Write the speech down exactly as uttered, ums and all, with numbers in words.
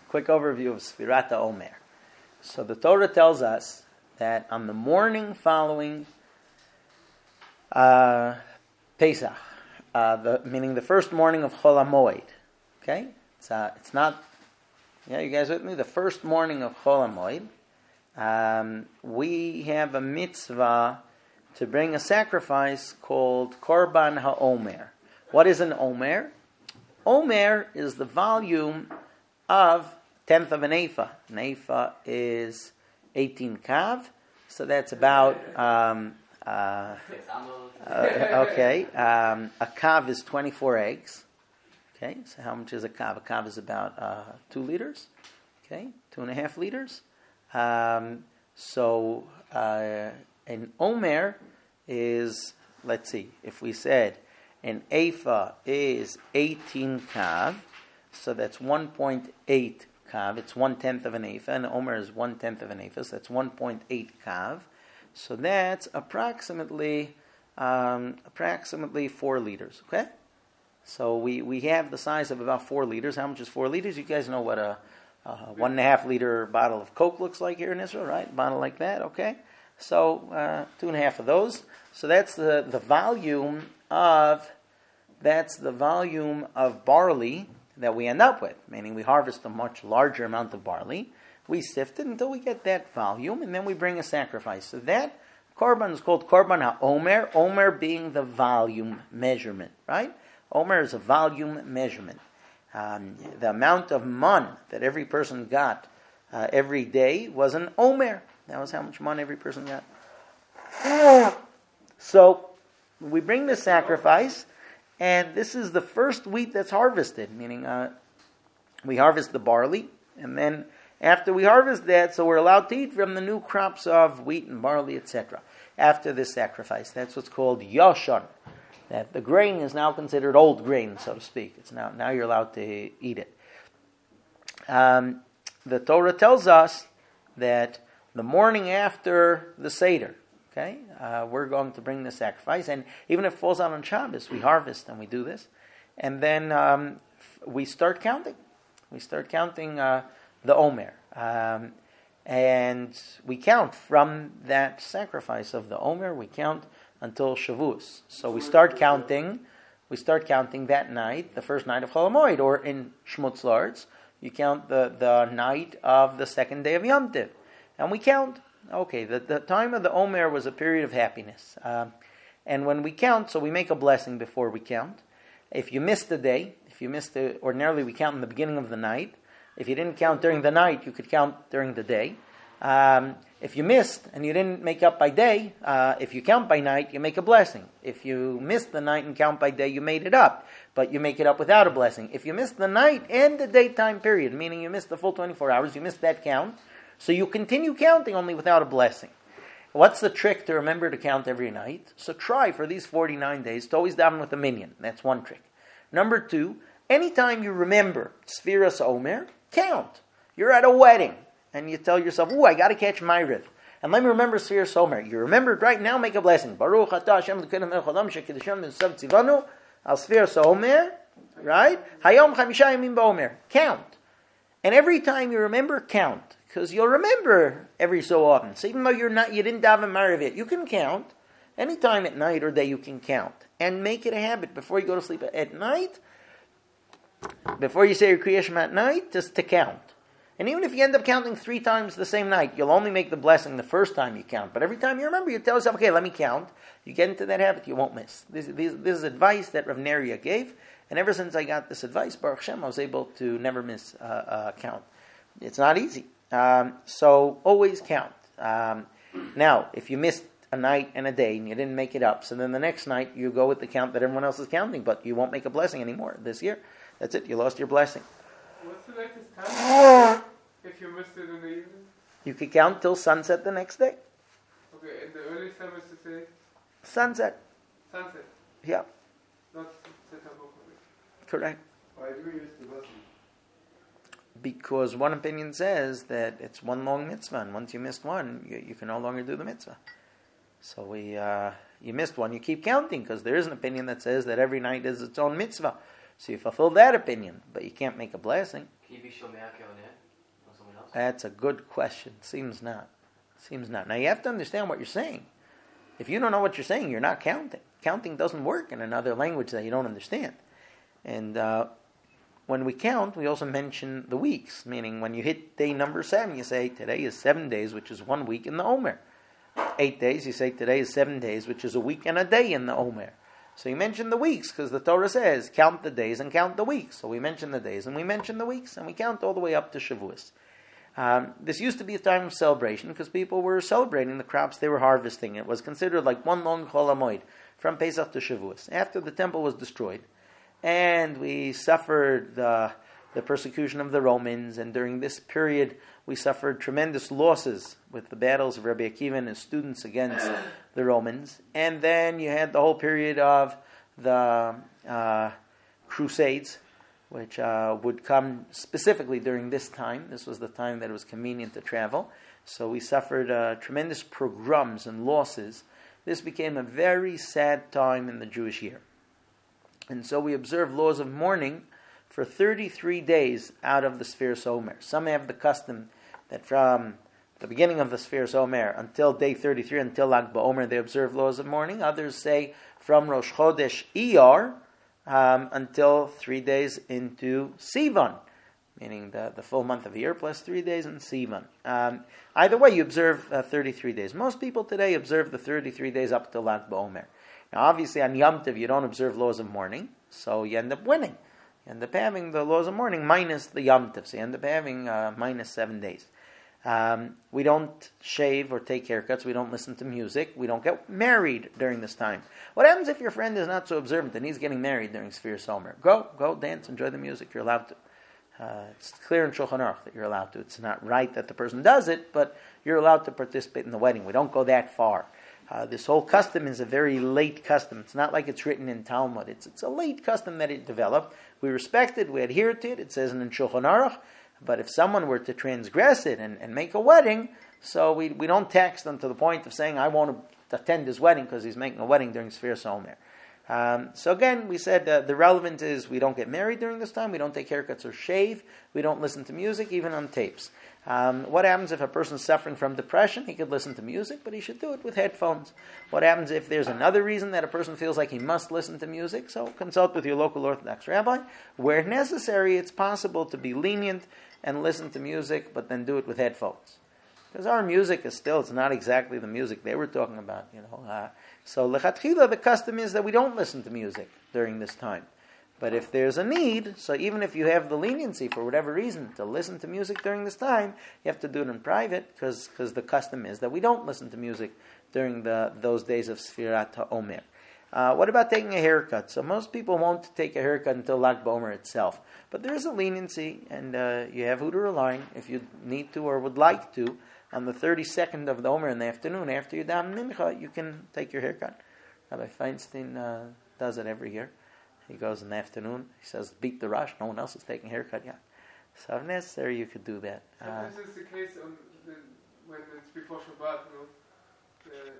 quick overview of Sfirat HaOmer. So the Torah tells us that on the morning following uh, Pesach, uh, the, meaning the first morning of Chol HaMoed, okay? It's, uh, it's not, yeah, you guys with me? The first morning of Chol HaMoed, um, we have a mitzvah to bring a sacrifice called Korban HaOmer. What is an Omer? Omer is the volume of tenth of an ephah. An ephah is eighteen kav, so that's about um, uh, uh, okay. Um, a kav is twenty-four eggs. Okay, so how much is a kav? A kav is about uh, two liters. Okay, two and a half liters. Um, so uh, an omer is, let's see, if we said an ephah is eighteen kav, so that's one point eight kav. It's one tenth of an ephah, and omer is one tenth of an ephah, so that's one point eight kav. So that's approximately um, approximately four liters. Okay, so we, we have the size of about four liters. How much is four liters? You guys know what a, a one and a half liter bottle of Coke looks like here in Israel, right? A bottle like that. Okay, so uh, two and a half of those. So that's the the volume of that's the volume of barley that we end up with, meaning we harvest a much larger amount of barley, we sift it until we get that volume, and then we bring a sacrifice. So that korban is called Korban HaOmer, Omer being the volume measurement, right? Omer is a volume measurement. Um, the amount of mun that every person got uh, every day was an Omer. That was how much mun every person got. So we bring the sacrifice, and this is the first wheat that's harvested, meaning uh, we harvest the barley, and then after we harvest that, so we're allowed to eat from the new crops of wheat and barley, et cetera. After this sacrifice, that's what's called yashon. That the grain is now considered old grain, so to speak. It's now now you're allowed to eat it. Um, the Torah tells us that the morning after the Seder, okay, uh, we're going to bring the sacrifice, and even if it falls out on Shabbos, we harvest and we do this, and then um, f- we start counting. We start counting uh, the Omer, um, and we count from that sacrifice of the Omer. We count until Shavuos. So we start counting. We start counting that night, the first night of Chol HaMoed, or in Shmutz La'aretz, you count the the night of the second day of Yom Tov, and we count. Okay, the, the time of the Omer was a period of happiness. Um, and when we count, so we make a blessing before we count. If you missed the day, if you missed the, ordinarily we count in the beginning of the night. If you didn't count during the night, you could count during the day. Um, if you missed and you didn't make up by day, uh, if you count by night, you make a blessing. If you missed the night and count by day, you made it up. But you make it up without a blessing. If you missed the night and the daytime period, meaning you missed the full twenty-four hours, you missed that count, so you continue counting only without a blessing. What's the trick to remember to count every night? So try for these forty-nine days to always daven with a minyan. That's one trick. Number two, anytime you remember Sfiras Omer, count. You're at a wedding, and you tell yourself, ooh, I got to catch Ma'ariv. And let me remember Sfiras Omer. You remember it right now, make a blessing. Baruch atah Hashem l'keinu melech haolam shekiddushanu mitzvah tzivanu al Sfiras Omer, right? Hayom chamisha yamim ba'omer. Count. And every time you remember, count. Because you'll remember every so often. So even though you're not, you didn't daven Ma'ariv yet, you can count. Any time at night or day you can count. And make it a habit before you go to sleep at night. Before you say your Kriya Shema at night, just to count. And even if you end up counting three times the same night, you'll only make the blessing the first time you count. But every time you remember, you tell yourself, okay, let me count. You get into that habit, you won't miss. This, this, this is advice that Rav Neria gave. And ever since I got this advice, Baruch Hashem, I was able to never miss a, a count. It's not easy. Um, so always count. Um, now, if you missed a night and a day and you didn't make it up, so then the next night you go with the count that everyone else is counting, but you won't make a blessing anymore this year. That's it. You lost your blessing. What's the latest time if you missed it in the evening? You could count till sunset the next day. Okay, and the earliest time is to say? Sunset. Sunset. Yeah. Not set up. Correct. Why do we miss the blessing? Because one opinion says that it's one long mitzvah, and once you missed one, you, you can no longer do the mitzvah. So we, uh, you missed one, you keep counting, because there is an opinion that says that every night is its own mitzvah. So you fulfill that opinion, but you can't make a blessing. Can you be Shomea Keoneh or someone else? That's a good question. Seems not. Seems not. Now you have to understand what you're saying. If you don't know what you're saying, you're not counting. Counting doesn't work in another language that you don't understand. And uh, when we count, we also mention the weeks, meaning when you hit day number seven, you say today is seven days, which is one week in the Omer. Eight days, you say today is seven days, which is a week and a day in the Omer. So you mention the weeks because the Torah says count the days and count the weeks. So we mention the days and we mention the weeks and we count all the way up to Shavuos. Um, this used to be a time of celebration because people were celebrating the crops they were harvesting. It was considered like one long Chol HaMoed from Pesach to Shavuos. After the temple was destroyed and we suffered the, the persecution of the Romans, and during this period we suffered tremendous losses with the battles of Rabbi Akiva and his students against the Romans. And then you had the whole period of the uh, Crusades, which uh, would come specifically during this time. This was the time that it was convenient to travel. So we suffered uh, tremendous pogroms and losses. This became a very sad time in the Jewish year. And so we observe laws of mourning for thirty-three days out of the Sfiras Omer. Some have the custom that from the beginning of the Sfiras Omer until day thirty-three, until Lag BaOmer, they observe laws of mourning. Others say from Rosh Chodesh Iyar um, until three days into Sivan, meaning the, the full month of the year plus three days in Sivan. Um, either way, you observe uh, thirty-three days. Most people today observe the thirty-three days up to Lag BaOmer. Now, obviously, on Yom Tov, you don't observe laws of mourning, so you end up winning. You end up having the laws of mourning minus the Yom Tov, so you end up having uh, minus seven days. Um, we don't shave or take haircuts. We don't listen to music. We don't get married during this time. What happens if your friend is not so observant and he's getting married during Sfiras Omer? Go, go, dance, enjoy the music. You're allowed to. Uh, it's clear in Shulchan Aruch that you're allowed to. It's not right that the person does it, but you're allowed to participate in the wedding. We don't go that far. Uh, this whole custom is a very late custom. It's not like it's written in Talmud. It's it's a late custom that it developed. We respect it. We adhere to it. It says in Shulchan Aruch. But if someone were to transgress it and, and make a wedding, so we, we don't tax them to the point of saying, I won't attend his wedding because he's making a wedding during Sfiras Omer. Um, so again, we said uh, the relevance is we don't get married during this time, we don't take haircuts or shave, we don't listen to music, even on tapes. Um, what happens if a person's suffering from depression? He could listen to music, but he should do it with headphones. What happens if there's another reason that a person feels like he must listen to music? So consult with your local Orthodox rabbi. Where necessary, it's possible to be lenient and listen to music, but then do it with headphones. Because our music is still, it's not exactly the music they were talking about, you know. Uh, so, lechatchila, the custom is that we don't listen to music during this time. But if there's a need, so even if you have the leniency for whatever reason to listen to music during this time, you have to do it in private, because the custom is that we don't listen to music during the those days of Sfirat HaOmer. Uh, what about taking a haircut? So most people won't take a haircut until Lag BaOmer itself. But there is a leniency, and uh, you have who to rely on if you need to or would like to. On the thirty-second of the Omer in the afternoon, after you daven Mincha, you can take your haircut. Rabbi Feinstein uh, does it every year. He goes in the afternoon, he says, beat the rush, no one else is taking a haircut yet. So if necessary, you could do that. Sometimes uh, it's the case on the, when it's before Shabbat, you know, uh,